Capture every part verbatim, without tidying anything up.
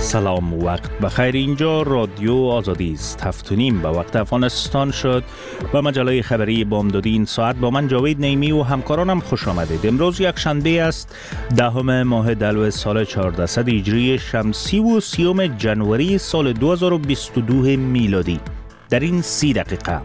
سلام، وقت بخیر. اینجا رادیو آزادی است. هفت و نیم به وقت افغانستان شد و مجله خبری بامدادی این ساعت با من جاوید نیمی و همکارانم خوش آمدید. امروز یک شنبه است، دهم ماه دلو سال چهاردهصد هجری شمسی و سیوم جنوری سال دو هزار و بیست و دو میلادی. در این سی دقیقه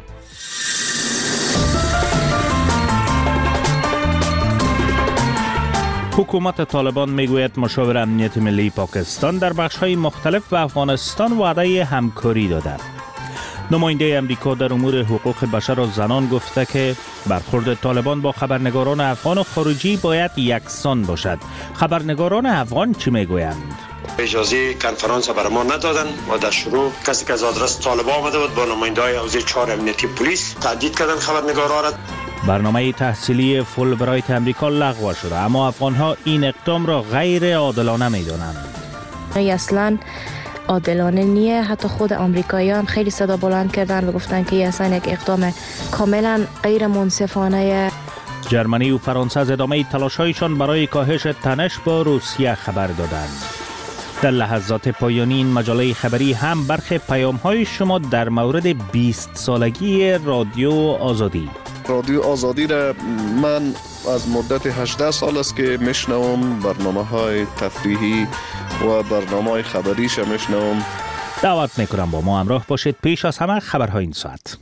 حکومت طالبان میگوید مشاور امنیت ملی پاکستان در بخش‌های مختلف به افغانستان وعده همکاری داده. نماینده امریکا در امور حقوق بشر و زنان گفته که برخورد طالبان با خبرنگاران افغان و خارجی باید یکسان باشد. خبرنگاران افغان چی میگویند؟ اجازه کنفرانس برای ما ندادن و در شروع کسی که از آدرس طالبان آمده بود با نماینده‌های حوزه چهار امنیتی پلیس تهدید کردن خبرنگارا را. برنامه تحصیلی فولبرایت امریکا لغو شده، اما افغانها این اقدام را غیر عادلانه می‌دانند. اصلاً عادلانه نیه. حتی خود آمریکایی‌ها هم خیلی صدا بلند کردن و گفتن که اصلا یک اقدام کاملا غیر منصفانه. جرمنی و فرانسه از ادامه تلاش‌هایشان برای کاهش تنش با روسیه خبر دادند. در لحظات پایانی این مجله خبری هم برخی پیام‌های شما در مورد بیست سالگی رادیو آزادی. رادیو آزادی را من از مدت هجده سال است که میشنوم. برنامه‌های تفریحی و برنامه‌های خبریش میشنوم. دعوت میکنم با ما همراه باشید. پیش از همه خبرهای این ساعت.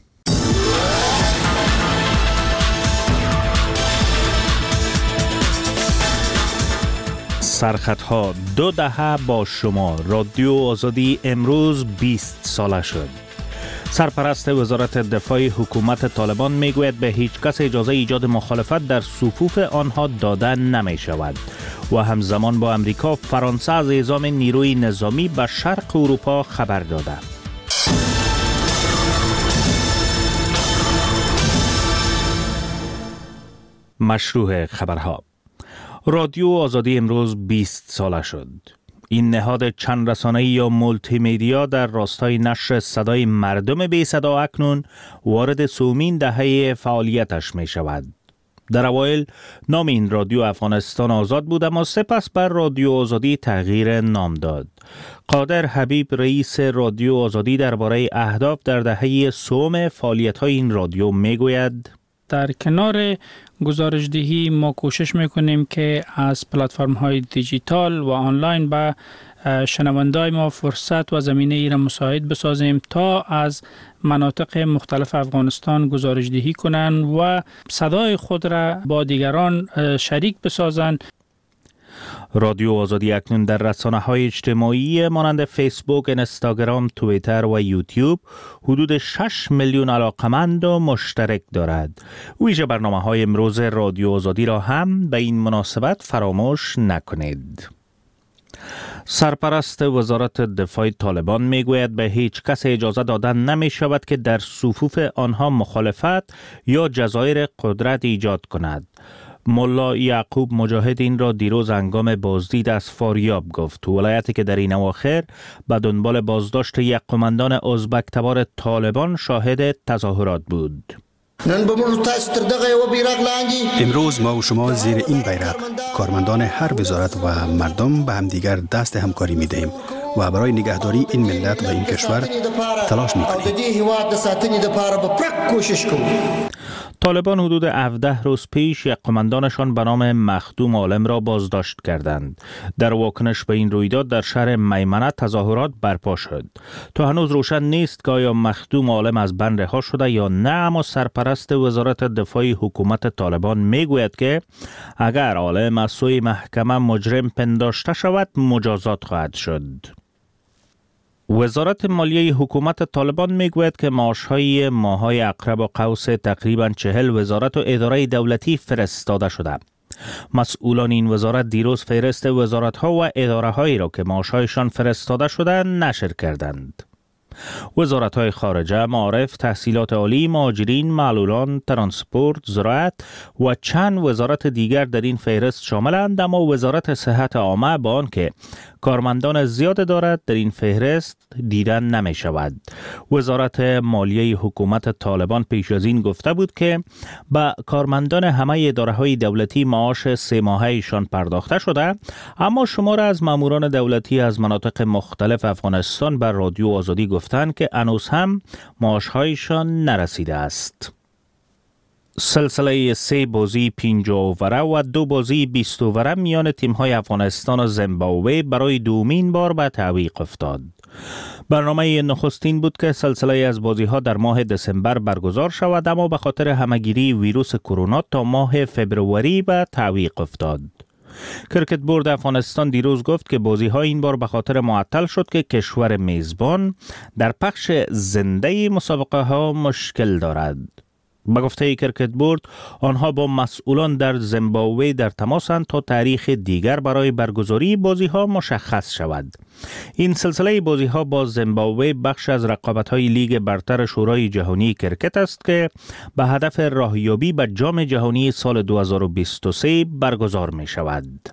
سرخطها دو دهه با شما. رادیو آزادی امروز بیست ساله شد. سرپرست وزارت دفاع حکومت طالبان میگوید به هیچ کس اجازه ایجاد مخالفت در صفوف آنها داده نمی شود و همزمان با امریکا فرانسه از اعزام نیروی نظامی به شرق اروپا خبر داده. مشروع خبرها. رادیو آزادی امروز بیست ساله شد. این نهاد چند رسانه‌ای یا مولتی میدیا در راستای نشر صدای مردم بی صدا اکنون وارد سومین دهه فعالیتش می شود. در اوایل نام این رادیو افغانستان آزاد بود، اما سپس بر رادیو آزادی تغییر نام داد. قادر حبیب رئیس رادیو آزادی درباره اهداف در دهه سوم فعالیت‌های این رادیو میگوید: در کنار گزارشدهی ما کوشش میکنیم که از پلتفرم های دیجیتال و آنلاین به شنوندای ما فرصت و زمینه ای را مساعد بسازیم تا از مناطق مختلف افغانستان گزارشدهی کنند و صدای خود را با دیگران شریک بسازند. رادیو آزادی اکنون در رسانه‌های اجتماعی مانند فیسبوک، اینستاگرام، توییتر و یوتیوب حدود شش میلیون علاقمند و مشترک دارد. ویژه برنامه‌های امروز رادیو آزادی را هم به این مناسبت فراموش نکنید. سرپرست وزارت دفاع طالبان میگوید به هیچ کس اجازه دادن نمی شود که در صفوف آنها مخالفت یا جزایر قدرت ایجاد کند. ملا یعقوب مجاهد این را دیروز هنگام بازدید از فاریاب گفت، ولایتی که در این اواخر به دنبال بازداشت یک قماندان ازبک تبار طالبان شاهد تظاهرات بود. امروز ما و شما زیر این بیرق کارمندان هر وزارت و مردم به همدیگر دست همکاری می دهیم و برای نگهداری این ملت و این کشور تلاش می کنیم. طالبان حدود هفده روز پیش یک قماندانشان به نام مخدوم عالم را بازداشت کردند. در واکنش به این رویداد در شهر میمنه تظاهرات برپا شد. تا هنوز روشن نیست که آیا مخدوم عالم از بند رها شده یا نه، اما سرپرست وزارت دفاع حکومت طالبان میگوید که اگر عالم از سوی محکمه مجرم پنداشته شود مجازات خواهد شد. وزارت مالیه حکومت طالبان میگوید که معاشهای ماهای عقرب و قوس تقریباً چهل وزارت و اداره دولتی فرستاده شده. مسئولان این وزارت دیروز فهرست وزارت‌ها و اداره‌هایی را که معاشهایشان فرستاده شده نشر کردند. وزارت‌های خارجه، معارف، تحصیلات عالی، مهاجرین، معلولان، ترانسپورت، زراعت و چند وزارت دیگر در این فهرست شاملند، اما وزارت صحت عامه با آنکه کارمندان زیاد دارد در این فهرست دیدن نمی شود. وزارت مالیه حکومت طالبان پیش از این گفته بود که به کارمندان همه اداره‌های دولتی معاش سه ماهه‌شان پرداخته شده، اما شمار از ماموران دولتی از مناطق مختلف افغانستان بر رادیو آزادی گفتند که هنوز هم معاشهایشان نرسیده است. سلسله سه بازی پنجاه اووره و دو بازی بیست اووره میان تیم‌های افغانستان و زیمبابوه برای دومین بار به تعویق افتاد. برنامه نخستین بود که سلسله از بازی‌ها در ماه دسامبر برگزار شود، اما به خاطر همهگیری ویروس کرونا تا ماه فبروری به تعویق افتاد. کرکت بورد افغانستان دیروز گفت که بازی‌ها این بار به خاطر معطل شد که کشور میزبان در پخش زنده مسابقه‌ها مشکل دارد. به گفته کرکت بورد، آنها با مسئولان در زیمبابوه در تماسند تا تاریخ دیگر برای برگزاری بازی‌ها مشخص شود. این سلسله بازی‌ها با زیمبابوه بخش از رقابت‌های لیگ برتر شورای جهانی کرکت است که به هدف راهیابی به جام جهانی سال دو هزار و بیست و سه برگزار می‌شود.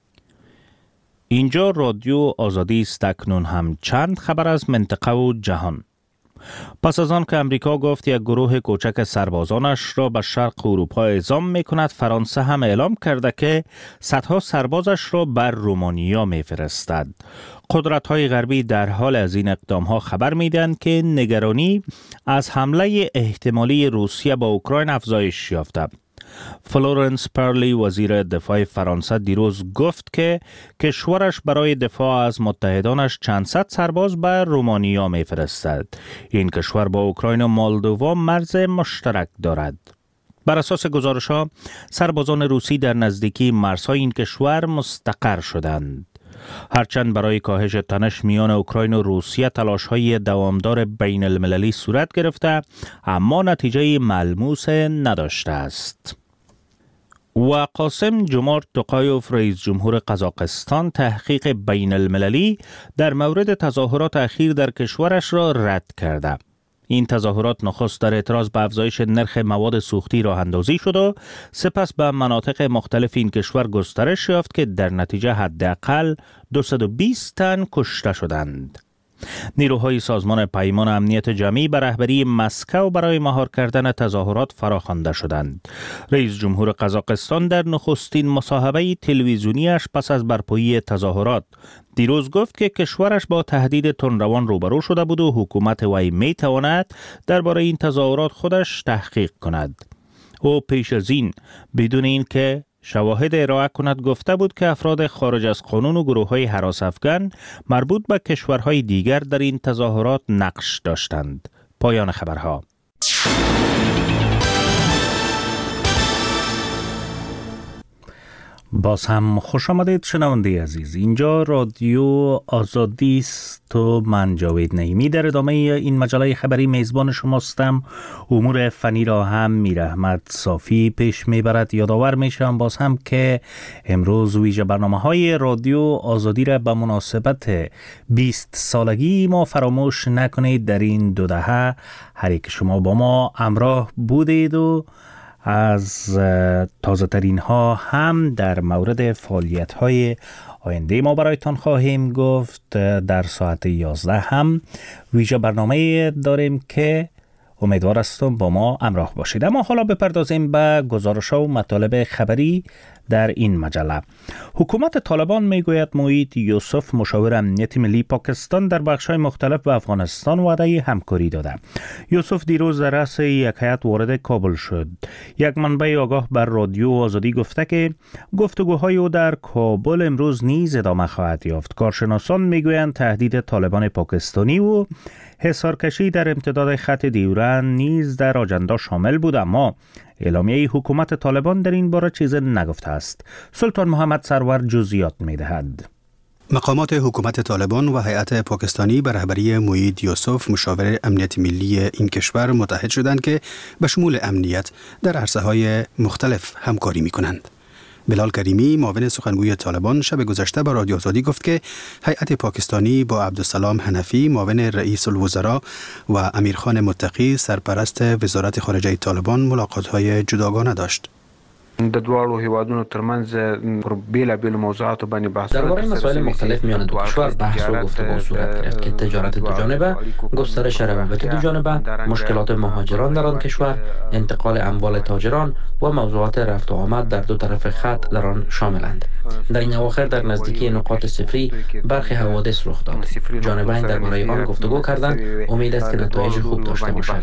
اینجا رادیو آزادی است. اکنون هم چند خبر از منطقه و جهان. پس از آن که امریکا گفت یک گروه کوچک سربازانش را به شرق اروپا اعزام می کند، فرانسه هم اعلام کرده که صدها سربازش را بر رومانیا می فرستد. قدرت های غربی در حال از این اقدام ها خبر می دهند که نگرانی از حمله احتمالی روسیه با اوکراین افزایش یافته. فلورنس پارلی وزیر دفاع فرانسه دیروز گفت که کشورش برای دفاع از متحدانش چند صد سرباز به رومانیا می‌فرستد. این کشور با اوکراین و مولدووا مرز مشترک دارد. بر اساس گزارش‌ها سربازان روسی در نزدیکی مرزهای این کشور مستقر شدند. هرچند برای کاهش تنش میان اوکراین و روسیه تلاش‌های دوامدار بین المللی صورت گرفته، اما نتیجه ملموس نداشته است. و قاسم جمارت توقایوف رئیس جمهور قزاقستان تحقیق بین المللی در مورد تظاهرات اخیر در کشورش را رد کرده. این تظاهرات نخست در اعتراض به افزایش نرخ مواد سوختی راه اندازی شد و سپس به مناطق مختلف این کشور گسترش یافت که در نتیجه حداقل دویست و بیست تن کشته شدند. نیروهای سازمان پیمان امنیت جمعی به رهبری مسکو برای مهار کردن تظاهرات فراخوانده شدند. رئیس جمهور قزاقستان در نخستین مصاحبه تلویزیونیش پس از برپایی تظاهرات دیروز گفت که کشورش با تهدید تندروان روبرو شده بود و حکومت وی می تواند درباره این تظاهرات خودش تحقیق کند. او پیش از این بدون اینکه شواهد ارائه کند گفته بود که افراد خارج از قانون و گروه‌های هراس افکن مربوط به کشورهای دیگر در این تظاهرات نقش داشتند. پایان خبرها. باز هم خوش آمدید شنونده عزیز. اینجا رادیو آزادی است و من جاوید نعیمی در ادامه این مجله خبری میزبان شماستم. امور فنی را هم میر احمد صافی پیش میبرد. یادآور میشم باز هم که امروز ویژه برنامه‌های رادیو آزادی را به مناسبت بیست سالگی ما فراموش نکنید. در این دو دهه هر یک شما با ما همراه بودید و از تازه ترین ها هم در مورد فعالیت های آینده ما برایتان خواهیم گفت. در ساعت یازده هم ویژه برنامه داریم که امیدوار هستم با ما همراه باشید. اما حالا بپردازیم به گزارش ها و مطالب خبری در این مجله. حکومت طالبان میگوید محیط یوسف مشاور امنیت ملی پاکستان در بخش‌های مختلف به افغانستان وعده همکاری داده. یوسف دیروز در رأس یک هیئت وارد کابل شد. یک منبع آگاه بر رادیو آزادی گفته که گفتگوهای او در کابل امروز نیز ادامه خواهد یافت. کارشناسان میگویند تهدید طالبان پاکستانی و حصارکشی در امتداد خط دیورن نیز در آجندا شامل بود، اما اعلامیه حکومت طالبان در این باره چیز نگفته است. سلطان محمد سرور جزئیات می‌دهد. مقامات حکومت طالبان و هیئت پاکستانی به رهبری محیط یوسف مشاور امنیت ملی این کشور متحد شدند که به شمول امنیت در عرصه‌های مختلف همکاری می‌کنند. بلال کریمی معاون سخنگوی طالبان شب گذشته با رادیو آزادی گفت که هیئت پاکستانی با عبدالسلام حنفی معاون رئیس الوزراء و امیرخان متقی سرپرست وزارت خارجه طالبان ملاقات‌های جداگانه داشت. د دواړو هیوادونو ترمنځ پر بیلابیل موضوعاتو باندې بحث درباره مسائل مختلف میان دو کشور بحث و گفتگو صورت گرفت که تجارت دو جانبه، گسترش روابط دو جانبه، مشکلات مهاجران در آن کشور، انتقال اموال تاجران و موضوعات رفت و آمد در دو طرف خط در آن شاملند. در این اواخر در نزدیکی نقاط صفری برخی حوادث رخ داد. جانبین درباره آن گفتگو کردند. امید است که نتایج خوب داشته باشد.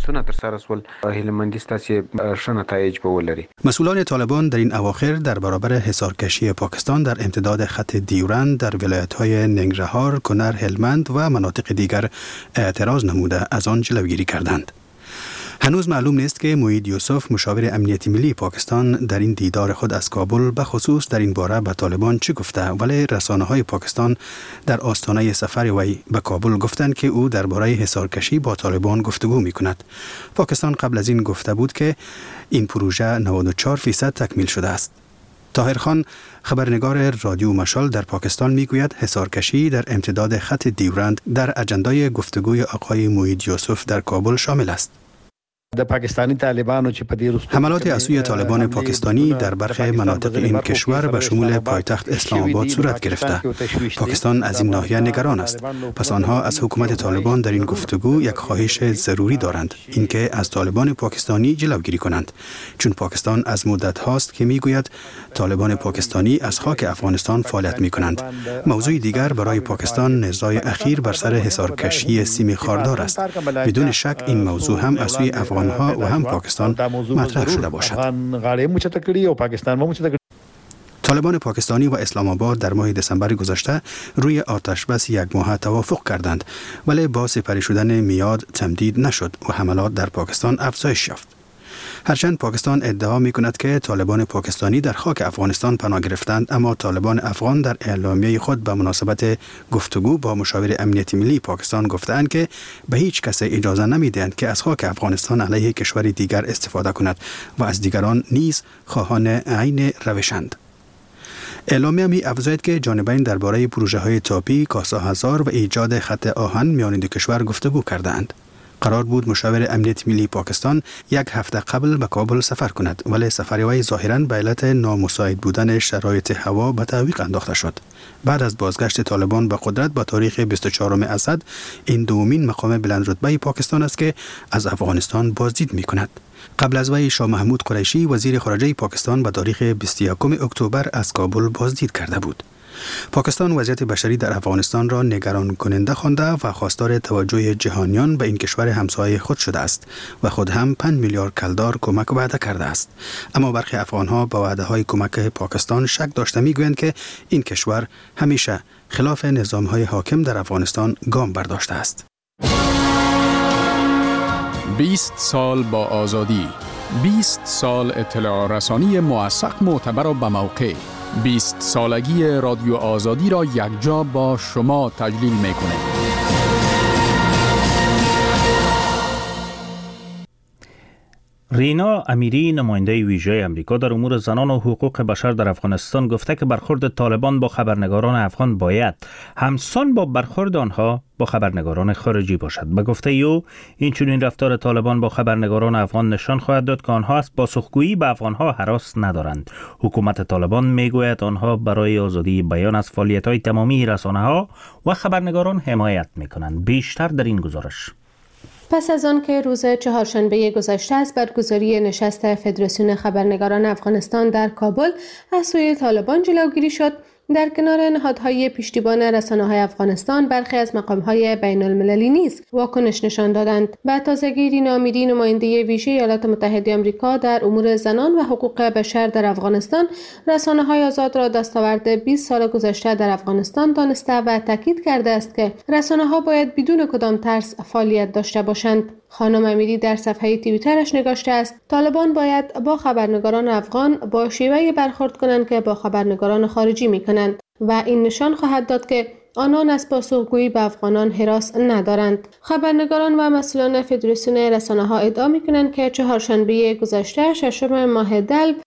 مسئولان طالبان در این اواخر در برابر حصارکشی پاکستان در امتداد خط دیورند در ولایت‌های ننگرهار، کنر، هلمند و مناطق دیگر اعتراض نموده از آن جلوگیری کردند. هنوز معلوم نیست که موید یوسف مشاور امنیتی ملی پاکستان در این دیدار خود از کابل به خصوص در این باره به طالبان چه گفته، ولی رسانه‌های پاکستان در آستانه سفر وی به کابل گفتند که او درباره حصارکشی با طالبان گفتگو می‌کند. پاکستان قبل از این گفته بود که این پروژه نود و چهار درصد تکمیل شده است. طاهر خان خبرنگار رادیو مشال در پاکستان میگوید حصارکشی در امتداد خط دیورند در اجندای گفتگوی آقای موید یوسف در کابل شامل است. حملات از سوی طالبان پاکستانی در برخی مناطق این کشور به شمول پایتخت اسلام آباد صورت گرفته. پاکستان از این ناحیه نگران است. پس آنها از حکومت طالبان در این گفتگو یک خواهش ضروری دارند، اینکه از طالبان پاکستانی جلوگیری کنند، چون پاکستان از مدت هاست که میگوید طالبان پاکستانی از خاک افغانستان فعالیت میکنند. موضوع دیگر برای پاکستان نزاع اخیر بر سر حصارکشی سیم خاردار است. بدون شک این موضوع هم از سوی افغانها و هم پاکستان مطرح شده باشد. طالبان پاکستانی و اسلام آباد در ماه دسامبر گذشته روی آتش بس یک ماه توافق کردند، ولی با سپری شدن میاد تمدید نشد و حملات در پاکستان افزایش یافت. هرچند پاکستان ادعا می کند که طالبان پاکستانی در خاک افغانستان پناه گرفتند، اما طالبان افغان در اعلامیه خود به مناسبت گفتگو با مشاور امنیتی ملی پاکستان گفتند که به هیچ کس اجازه نمی دهند که از خاک افغانستان علیه کشور دیگر استفاده کند و از دیگران نیز خواهان عین روشند. اعلامیه می افزاید که جانبین درباره پروژه های تاپی، کاسا هزار و ایجاد خط آهن میان دو کشور گفتگو کردند. قرار بود مشاور امنیت ملی پاکستان یک هفته قبل به کابل سفر کند، ولی سفر وی ظاهراً به علت نامساعد بودن شرایط هوا به تعویق انداخته شد. بعد از بازگشت طالبان به قدرت با تاریخ بیست و چهارم اسد، این دومین مقام بلند رتبه پاکستان است که از افغانستان بازدید می کند. قبل از وی شاه محمود قریشی وزیر خارجه پاکستان به تاریخ بیست و یکم اکتبر از کابل بازدید کرده بود. پاکستان وضعیت بشری در افغانستان را نگران کننده خوانده و خواستار توجه جهانیان به این کشور همسایه خود شده است و خود هم پنج میلیارد کلدار کمک وعده کرده است. اما برخی افغانها با وعده های کمک پاکستان شک داشته میگویند که این کشور همیشه خلاف نظام های حاکم در افغانستان گام برداشته است. بیست سال با آزادی، بیست سال اطلاع رسانی موثق، معتبر و به موقع. بیست سالگی رادیو آزادی را یکجا با شما تجلیل می‌کنه. رینا امیری نماینده ویژه امریکا در امور زنان و حقوق بشر در افغانستان گفته که برخورد طالبان با خبرنگاران افغان باید همسان با برخورد آنها با خبرنگاران خارجی باشد. به گفته او این چنین رفتار طالبان با خبرنگاران افغان نشان خواهد داد که آنها از پاسخگویی به افغانها هراس ندارند. حکومت طالبان میگوید آنها برای آزادی بیان از فعالیت‌های تمامی رسانه‌ها و خبرنگاران حمایت می‌کنند. بیشتر در این گزارش. پس از آن که روز چهارشنبه گذشته از برگزاری نشست فدراسیون خبرنگاران افغانستان در کابل از سوی طالبان جلوگیری شد، در کنار نهادهای پشتیبان رسانه‌های افغانستان برخی از مقام‌های بین‌المللی نیز واکنش نشان دادند. به تازگی رینا امیری نماینده ویژه ایالات متحده آمریکا در امور زنان و حقوق بشر در افغانستان رسانه‌های آزاد را دستاورد بیست سال گذشته در افغانستان دانسته و تاکید کرده است که رسانه‌ها باید بدون کدام ترس فعالیت داشته باشند. خانم امیری در صفحه توییترش نگاشته است طالبان باید با خبرنگاران افغان با شیوهی برخورد کنند که با خبرنگاران خارجی می‌کنند و این نشان خواهد داد که آنان از پاسخگویی به افغانان هراس ندارند. خبرنگاران و مسئولان فدراسیون رسانه‌ها ادعا می‌کنند که چهارشنبه گذشته ششم ماه دلو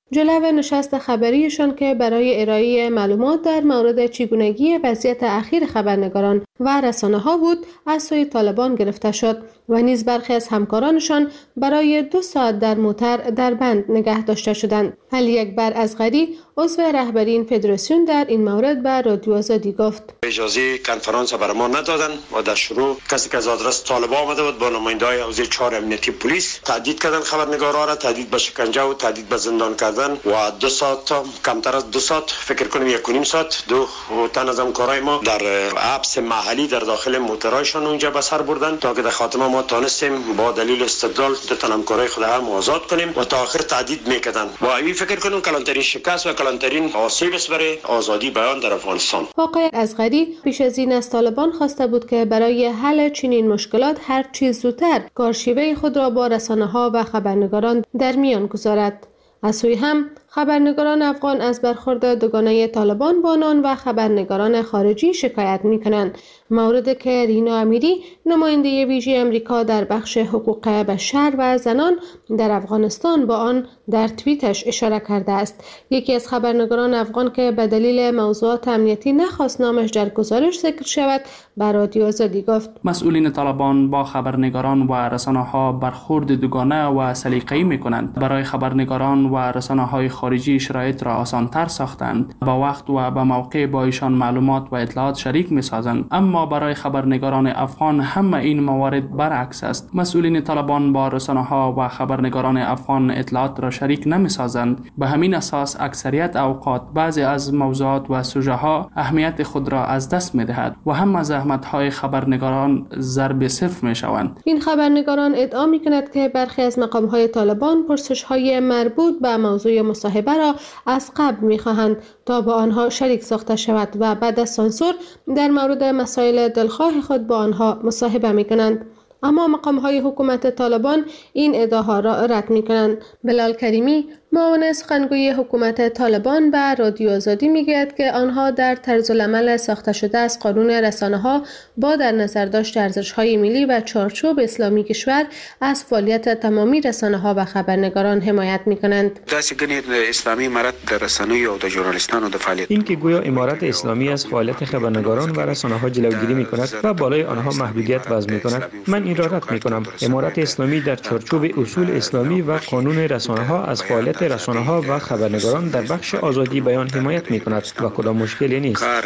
جلو نشست خبریشان که برای ارائه معلومات در مورد چگونگی وضعیت اخیر خبرنگاران و رسانه‌ها بود از سوی طالبان گرفته شد و نیز برخی از همکارانشان برای دو ساعت در موتر در بند نگه داشته شدند. علی اکبر اصغری عضو رهبری این فدراسیون در این مورد به رادیو آزادی گفت: اجازه کنفرانس برای ما ندادن و در شروع کسی که از آدرس طالبان آمده بود با نماینده‌های حوزه چهار امنیتی پلیس تهدید کردن خبرنگارا را، تهدید به شکنجه و تهدید به زندان کردن و دو ساعت تا کمتر از دو ساعت فکر کنیم یک و نیم ساعت دو تن از همکارای ما در حبس محلی در داخل موترایشان اونجا به سر بردن تا که در خاتمه ما تانستیم با دلیل استدلال دو تن همکارای خود هم آزاد کنیم و تا آخر تهدید میکردن و این فکر کنم کلانترین شکست و کلانترین آسیب است برای آزادی بیان در افغانستان. آقای اصغری پیش از این از طالبان خواسته بود که برای حل چنین مشکلات هر چیز زودتر کارشیوه خود را با رسانه‌ها و خبرنگاران در میان گذارد. از سوی هم خبرنگاران افغان از برخورد دوگانه طالبان با آنان و خبرنگاران خارجی شکایت می‌کنند، موردی که رینا امیری نماینده ویژه امریکا در بخش حقوق بشر و زنان در افغانستان با آن در توییتش اشاره کرده است. یکی از خبرنگاران افغان که به دلیل موضوعات امنیتی نخواست نامش در گزارش ذکر شود به رادیو آزادی گفت: مسئولین طالبان با خبرنگاران و رسانه‌ها برخورد دوگانه و سلیقه‌ای می‌کنند. برای خبرنگاران و رسانه‌های خارجی شرایط را آسان‌تر ساختند، با وقت و به موقع با ایشان معلومات و اطلاعات شریک می‌سازند. اما برای خبرنگاران افغان همه این موارد برعکس است. مسئولین طالبان با رسانه‌ها و خبرنگاران افغان اطلاعات را شریک نمی‌سازند. به همین اساس اکثریت اوقات بعضی از موضوعات و سوژه‌ها اهمیت خود را از دست می‌دهد و هم از زحمت‌های خبرنگاران ضرب صفر می‌شوند. این خبرنگاران ادعا می‌کنند که برخی از مقام‌های طالبان پرسش‌های مربوط به موضوع مصاحبه را از قبل می‌خواهند تا با آنها شریک ساخته شود و بعد از سانسور در مورد مسائل دلخواه خود با آنها مصاحبه می‌کنند. اما مقام‌های حکومت طالبان این ادعاها را رد می‌کنند. بلال کریمی معاون سخنگوی حکومت طالبان به رادیو آزادی میگوید که آنها در طرزالعمل ساخته شده از قانون رسانه‌ها با در نظر داشت ارزش‌های ملی و چارچوب اسلامی کشور از فعالیت تمامی رسانه‌ها و خبرنگاران حمایت می‌کنند. داسې ګڼي اسلامي امارت د رسنیو او د ژورنالیستانو د فعالیت این که گویا امارت اسلامی از فعالیت خبرنگاران و رسانه‌ها جلوگیری می‌کند و بالای آنها محدودیت وضع می‌کند، من این را رد می‌کنم. امارت اسلامی در چارچوب اصول اسلامی و قانون رسانه‌ها از فعالیت رسانه‌ها و خبرنگاران در بخش آزادی بیان حمایت می‌کند و کدام مشکلی نیست. کار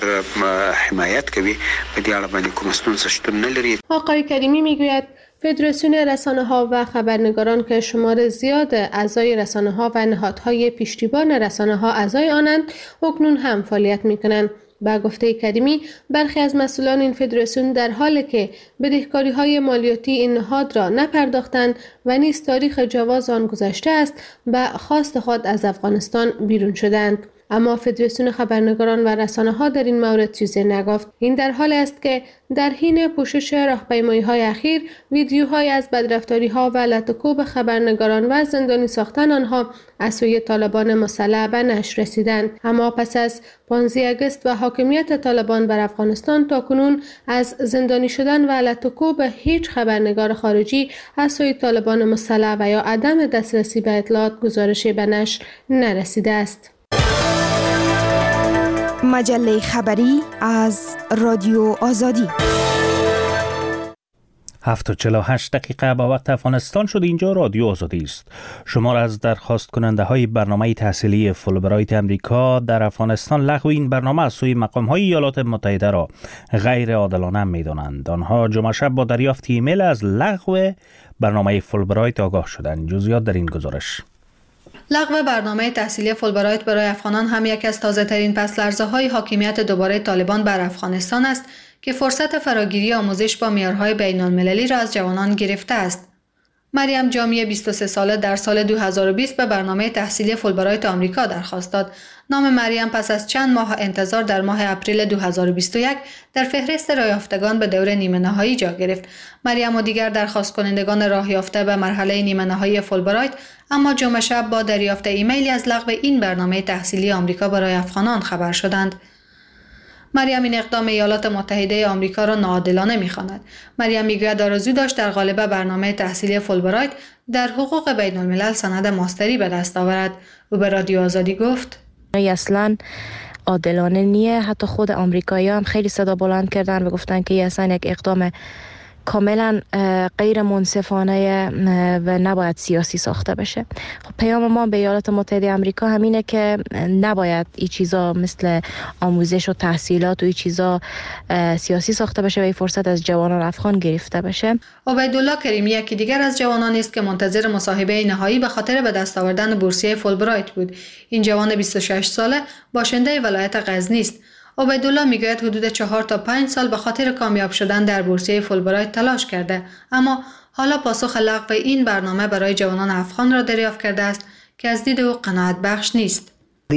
حمایت کوي په دې اړه باندې کوم ستونزه شتون نه لري. آقای کریمی میگوید فدراسیون رسانه‌ها و خبرنگاران که شمار زیاد اعضای رسانه‌ها و نهادهای پشتیبان رسانه‌ها اعضای آنند، اکنون هم فعالیت می‌کنند. با گفته کریمی برخی از مسئولان این فدراسیون در حالی که بدهکاری‌های مالیاتی این نهاد را نپرداختند و نیز تاریخ جواز آن گذشته است، به خواست خود از افغانستان بیرون شدند. اما فدراسیون خبرنگاران و رسانه‌ها در این مورد چیزی نگفت. این در حالی است که در حین پوشش راهپیمایی‌های اخیر ویدیوهای از بدرفتاری‌ها و لطکوب خبرنگاران و زندانی ساختن آنها از سوی طالبان مسلح به نشر رسیدند. اما پس از پانزده آگوست و حاکمیت طالبان بر افغانستان تاکنون از زندانی شدن و لطکوب هیچ خبرنگار خارجی از سوی طالبان مسلح و یا عدم دسترسی به اطلاعات گزارشی به نشر نرسیده است. مجله خبری از رادیو آزادی. هفت و چهل و هشت دقیقه با وقت افغانستان شد. اینجا رادیو آزادی است. شما را از درخواست کننده های برنامه تحصیلی فولبرایت امریکا در افغانستان لغو این برنامه از سوی مقام های ایالات متحده را غیر عادلانه می دانند. آنها جمعه شب با دریافت ایمیل از لغو برنامه فولبرایت آگاه شدند. جزئیات در این گزارش. لغو برنامه تحصیلی فولبرایت برای افغانان هم یک از تازه‌ترین پس‌لرزه‌های حاکمیت دوباره طالبان بر افغانستان است که فرصت فراگیری آموزش با معیارهای بین‌المللی را از جوانان گرفته است. مریم جامی بیست و سه ساله در سال دو هزار و بیست به برنامه تحصیلی فولبرایت آمریکا درخواست داد. نام مریم پس از چند ماه انتظار در ماه اپریل دو هزار و بیست و یک در فهرست راهیافتگان به دور نیمه نهایی جا گرفت. مریم و دیگر درخواست کنندگان راهیافته به مرحله نیمه نهایی فولبرایت اما جمعه شب با دریافت ایمیلی از لغو این برنامه تحصیلی آمریکا برای افغانان خبر شدند. مریم این اقدام ایالات متحده آمریکا را ناعادلانه می‌خواند. مریم میگوید آرزو داشت در قالب برنامه تحصیلی فولبرایت در حقوق بین الملل سند ماستری به دست آورد. او به رادیو آزادی گفت: اصلاً عادلانه نیه. حتی خود آمریکایی هم خیلی صدا بلند کردن و گفتن که این اصلا یک اقدام کاملا غیر منصفانه و نباید سیاسی ساخته بشه. خب پیام ما به ایالات متحده آمریکا همینه که نباید این چیزا مثل آموزش و تحصیلات و این چیزا سیاسی ساخته بشه و این فرصت از جوانان افغان گرفته بشه. عبیدالله کریمی یکی دیگر از جوانانی است که منتظر مصاحبه نهایی به خاطر به دست آوردن بورسیه فولبرایت بود. این جوان بیست و شش ساله باشنده ولایت غزنی است. عبیدالله میگوید حدود چهار تا پنج سال به خاطر کامیاب شدن در بورسیه فولبرایت تلاش کرده، اما حالا پاسخ لغو این برنامه برای جوانان افغان را دریافت کرده است که از دید او قناعت بخش نیست.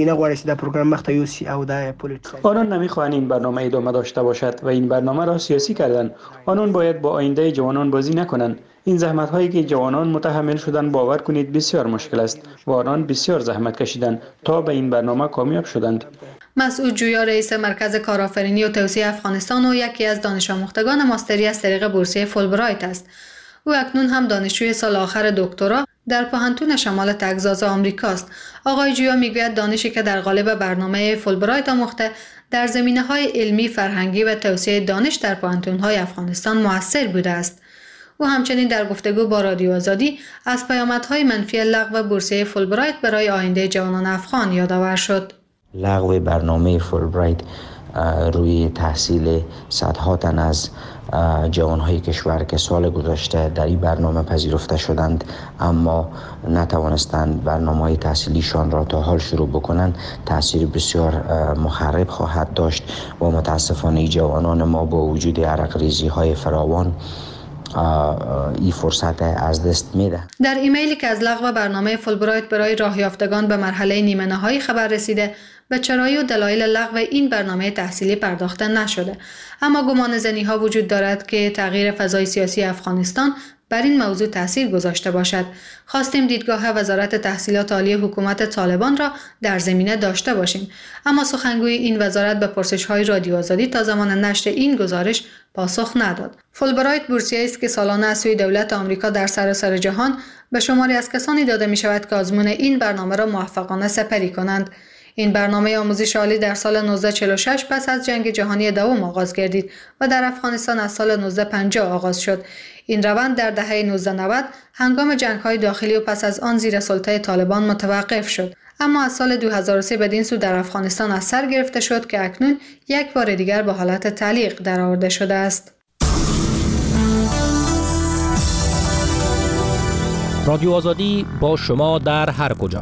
آنان نمیخواهند این برنامه ادامه داشته باشد و این برنامه را سیاسی کردند. آنان باید با آینده جوانان بازی نکنند. این زحمت هایی که جوانان متحمل شدند باور کنید بسیار مشکل است و آنان بسیار زحمت کشیدند تا به این برنامه کامیاب شدند. مسعود جویا رئیس مرکز کارآفرینی و توسعه افغانستان و یکی از دانش آموختگان ماستری از طریق بورسیه فولبرایت است. او اکنون هم دانشجوی سال آخر دکترا در پوهنتون شمال تگزاس آمریکاست. آقای جویا میگوید دانشی که در قالب برنامه فولبرایت آموخته در زمینه‌های علمی، فرهنگی و توسعه دانش در پوهنتون‌های افغانستان مؤثر بوده است. او همچنین در گفتگو با رادیو آزادی از پیامدهای منفی لغو بورسیه فولبرایت برای آینده جوانان افغان یادآور شد. لغو برنامه فولبرایت روی تحصیل صدها تن از جوانهای کشور که سال گذشته در این برنامه پذیرفته شدند اما نتوانستند برنامه‌های تحصیلیشان را تا حال شروع بکنند تأثیر بسیار مخرب خواهد داشت و متاسفانه جوانان ما با وجود عرق ریزی های فراوان این فرصت از دست میده. در ایمیلی که از لغو برنامه فولبرایت برای راه یافتگان به مرحله نیمه نهایی خبر رسیده، به چرایی و دلایل لغو این برنامه تحصیلی پرداخته نشده، اما گمان زنی‌ها وجود دارد که تغییر فضای سیاسی افغانستان بر این موضوع تاثیر گذاشته باشد. خواستیم دیدگاه وزارت تحصیلات عالی حکومت طالبان را در زمینه داشته باشیم، اما سخنگوی این وزارت به پرسش‌های رادیو آزادی تا زمان نشر این گزارش پاسخ نداد. فولبرایت بورسیه است که سالانه از سوی دولت آمریکا در سراسر جهان به شماری از کسانی داده می شود که آزمون این برنامه را موفقانه سپری کنند. این برنامه آموزش عالی در سال نوزده چهل و شش پس از جنگ جهانی دوم آغاز گردید و در افغانستان از سال نوزده پنجاه آغاز شد. این روند در دهه نوزده نود هنگام جنگ‌های داخلی و پس از آن زیر سلطه طالبان متوقف شد، اما از سال دو هزار و سه بدین سو در افغانستان از سر گرفته شد که اکنون یک بار دیگر به حالت تعلیق درآورده شده است. رادیو آزادی با شما در هر کجا.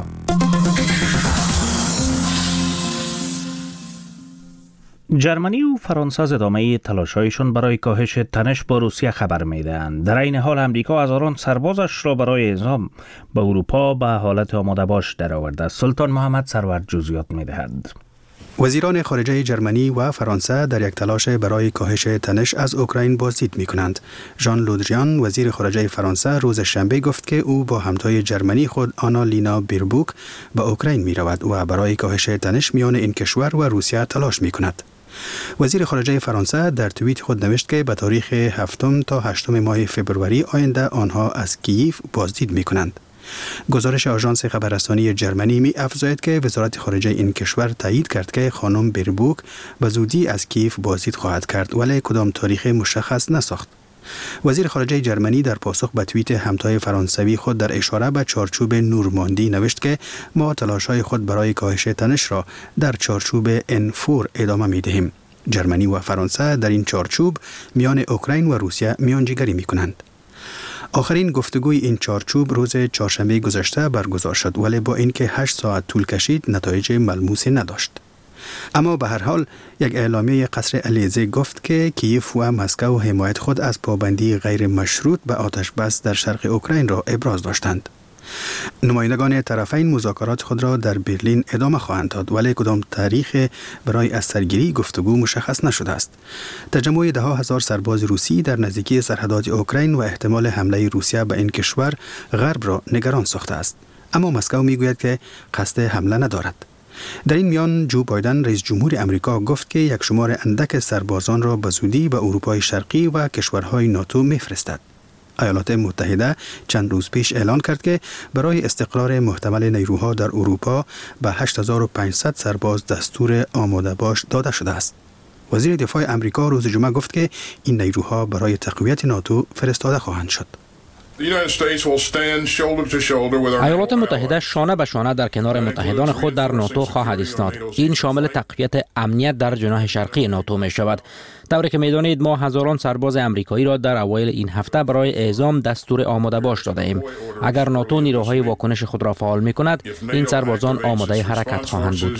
جرمنی و فرانسه از ادامه تلاش‌هایشان برای کاهش تنش با روسیه خبر می‌دهند. در این حال امریکا هزاران سربازش را برای اعزام به اروپا به حالت آماده باش درآورده است. سلطان محمد سرور جزئیات می‌دهد. وزیران خارجه جرمنی و فرانسه در یک تلاش برای کاهش تنش از اوکراین بازدید می‌کنند. ژان لودریان وزیر خارجه فرانسه روز شنبه گفت که او با همتای جرمنی خود آنالینا بیربوک به اوکراین می‌رود و برای کاهش تنش میان این کشور و روسیه تلاش می‌کند. وزیر خارجه فرانسه در توییت خود نوشت که به تاریخ هفتم تا هشتم ماه فوریه آینده آنها از کییف بازدید می‌کنند. گزارش آژانس خبررسانی جرمنی می افزاید که وزارت خارجه این کشور تایید کرد که خانم بیربوک به زودی از کیف بازدید خواهد کرد، ولی کدام تاریخ مشخص نساخت. وزیر خارجه جرمنی در پاسخ به توییت همتای فرانسوی خود در اشاره به چارچوب نورماندی نوشت که ما تلاش‌های خود برای کاهش تنش را در چارچوب انفور ادامه می‌دهیم. جرمنی و فرانسه در این چارچوب میان اوکراین و روسیه میانجیگری می‌کنند. آخرین گفتگوی این چارچوب روز چهارشنبه گذشته برگزار شد، ولی با اینکه هشت ساعت طول کشید نتایج ملموسی نداشت. اما به هر حال یک اعلامیه قصر الیزه گفت که کیف و مسکو حمایت خود از پابندی غیر مشروط به آتش بس در شرق اوکراین را ابراز داشتند. نمایندگان طرفین مذاکرات خود را در برلین ادامه خواهند داد، ولی کدام تاریخ برای از سرگیری گفتگو مشخص نشده است. تجمع ده هزار سرباز روسی در نزدیکی سرحدات اوکراین و احتمال حمله روسیه به این کشور غرب را نگران ساخته است، اما مسکو میگوید که قصد حمله ندارد. در این میان جو بایدن رئیس جمهور امریکا گفت که یک شمار اندک سربازان را به زودی به اروپای شرقی و کشورهای ناتو میفرستد. ایالات متحده چند روز پیش اعلان کرد که برای استقرار محتمل نیروها در اروپا به هشت هزار و پانصد سرباز دستور آماده باش داده شده است. وزیر دفاع امریکا روز جمعه گفت که این نیروها برای تقویت ناتو فرستاده خواهند شد. ایالات متحده شانه به شانه در کنار متحدان خود در ناتو خواهد ایستاد. این شامل تقویت امنیت در جناح شرقی ناتو می شود. طوری که می‌دانید ما هزاران سرباز امریکایی را در اوایل این هفته برای اعزام دستور آماده باش داده ایم. اگر ناتو نیروهای واکنش خود را فعال می کند، این سربازان آماده حرکت خواهند بود.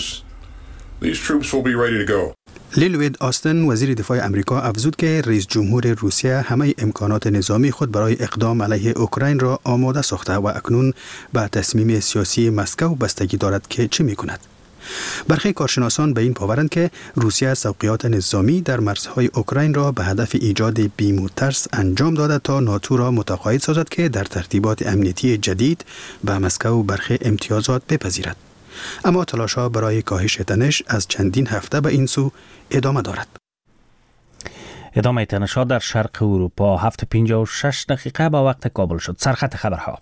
لیلوید آستن وزیر دفاع امریکا افزود که رئیس جمهور روسیه همه امکانات نظامی خود برای اقدام علیه اوکراین را آماده ساخته و اکنون به تصمیم سیاسی مسکو بستگی دارد که چه می کند. برخی کارشناسان به این باورند که روسیه سوقیات نظامی در مرزهای اوکراین را به هدف ایجاد بیم و ترس انجام داده تا ناتو را متقاعد سازد که در ترتیبات امنیتی جدید به مسکو برخی امتیازات بپذیرد. اما تلاش‌ها برای کاهش تنش از چندین هفته به این سو ادامه دارد. ادامه تنش‌ها در شرق اروپا هفت و پنجاه و شش دقیقه با وقت کابل شد. سرخط خبرها.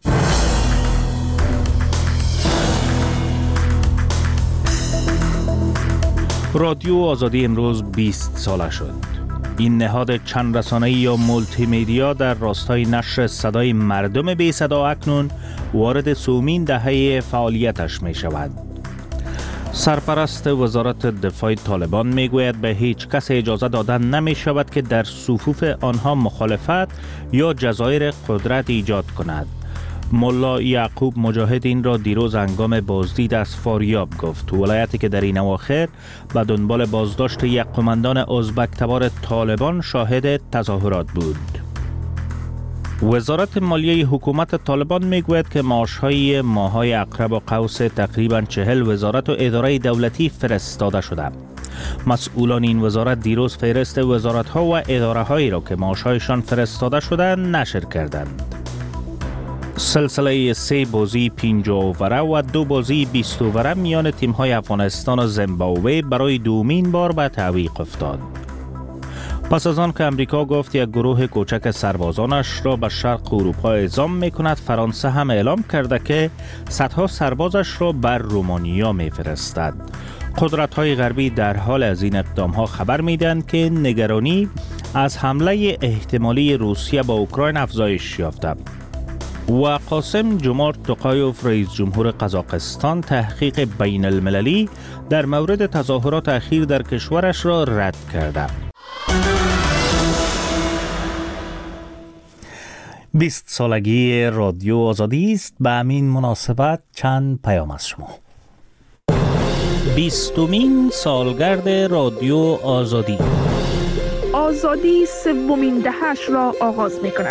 رادیو آزادی امروز بیست ساله شد. این نهاد چند رسانه‌ای یا مولتی میدیا در راستای نشر صدای مردم بی صدا اکنون وارد سومین دهه فعالیتش می شود. سرپرست وزارت دفاع طالبان می گوید به هیچ کس اجازه دادن نمی شود که در صفوف آنها مخالفت یا جزایر قدرت ایجاد کند. ملا یعقوب مجاهد این را دیروز هنگام بازدید از فاریاب گفت، ولایتی که در این اواخر به دنبال بازداشت یک قماندان ازبک تبار طالبان شاهد تظاهرات بود. وزارت مالیه حکومت طالبان میگوید که معاشهای ماهای عقرب و قوس تقریباً چهل وزارت و اداره دولتی فرستاده شده. مسئولان این وزارت دیروز فهرست وزارت‌ها و اداره‌هایی را که معاشهایشان فرستاده شده نشر کردند. سلسله سه بازی پنجاه اووره و دو بازی بیست اووره میان تیم‌های افغانستان و زیمبابوه برای دومین بار به تعویق افتاد. پس از آن که امریکا گفت یک گروه کوچک سربازانش را به شرق اروپا اعزام می‌کند، فرانسه هم اعلام کرده که صدها سربازش را بر رومانیا می‌فرستد. قدرت‌های غربی در حال از این اقدام‌ها خبر می‌دهند که نگرانی از حمله احتمالی روسیه به اوکراین افزایش یافته. و قاسم جمارت توقایوف رئیس جمهور قزاقستان تحقیق بین المللی در مورد تظاهرات اخیر در کشورش را رد کرده. بیست سالگی رادیو آزادی است. به همین مناسبت چند پیام از شما. بیستمین سالگرد رادیو آزادی. آزادی سومین دهش را آغاز می کند.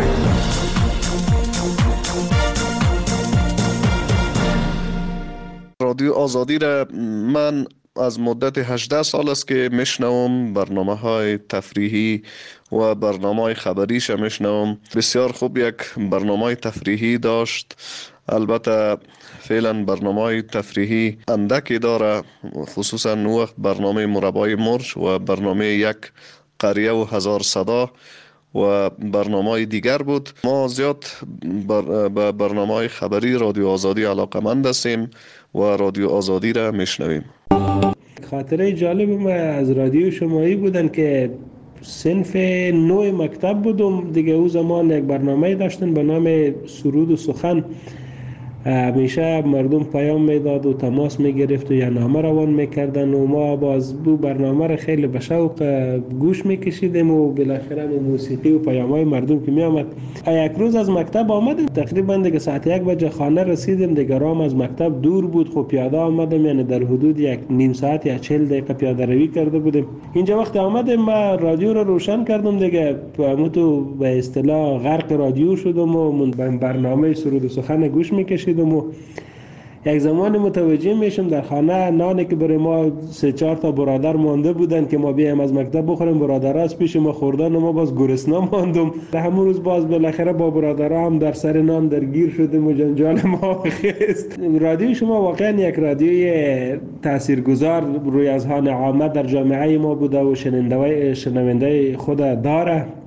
رادیو آزادی را من از مدت هجده سال است که میشنوم. برنامه های تفریحی و برنامه های خبریش میشنوم. بسیار خوب یک برنامه تفریحی داشت. البته فعلا برنامه های تفریحی اندکی داره، خصوصا وقت برنامه مربای مرج و برنامه یک قریه و هزار صدا و برنامه های دیگر بود. ما زیاد بر به برنامه های خبری رادیو آزادی علاقمند هستیم و رادیو آزادی را میشنویم. خاطره جالب ما از رادیو شمایی بودن که صنف نوع مکتب بودم دیگه. او زمان یک برنامه داشتن به نام سرود و سخن. همیشه مردم پیام میداد و تماس میگرفت و یا نامه روان میکردن و ما باز بو برنامه را خیلی به شوق گوش میکشیدیم و بالاخره موسیقی و پیام های مردم که میامد. یک روز از مکتب آمدیم، تقریبا دیگه ساعت یک بجه خانه رسیدیم. دیگه رام از مکتب دور بود، خب پیاده آمدیم، یعنی در حدود یک نیم ساعت یا چهل دقیقه پیاده روی کرده بودیم. اینجا وقتی آمدیم ما رادیو رو روشن کردم دیگه، تو به اصطلاح غرق رادیو شدم و من برنامه سرود و سخن گوش میکشیدم. و یک زمان متوجه میشم در خانه نانی که برای ما سه چهار تا برادر مانده بودن که ما بیایم از مکتب بخوریم، برادرها از پیش ما خوردن و ما باز گرسنه ماندم. در همون روز باز بالاخره با برادرها هم در سر نان درگیر شدیم و جنجال ما خست. رادیو شما واقعا یک رادیوی تاثیرگذار روی اذهان عامه در جامعه ما بوده و شنونده شنونده خود داره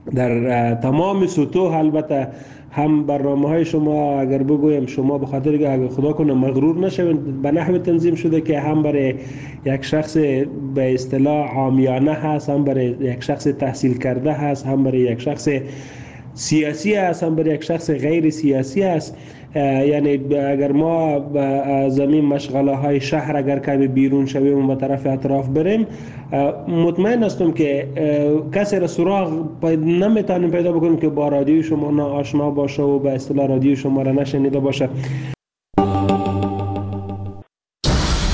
در تمام سطوح البته هم برنامه های شما اگر بگویم شما به خاطر که اگر خدا کنه مغرور نشوید به نحو تنظیم شده که هم برای یک شخص به اصطلاح عامیانه هست، هم برای یک شخص تحصیل کرده هست، هم برای یک شخص سیاسی هست، هم برای یک شخص غیر سیاسی است. یعنی اگر ما از زمین مشغله های شهر اگر کمی بیرون شویم و به طرف اطراف بریم، مطمئن هستم که کسی را سراغ نمیتونیم پیدا بکنیم که با رادیو شما ناآشنا باشه و به اصطلاح رادیو شما را نشنیده باشه.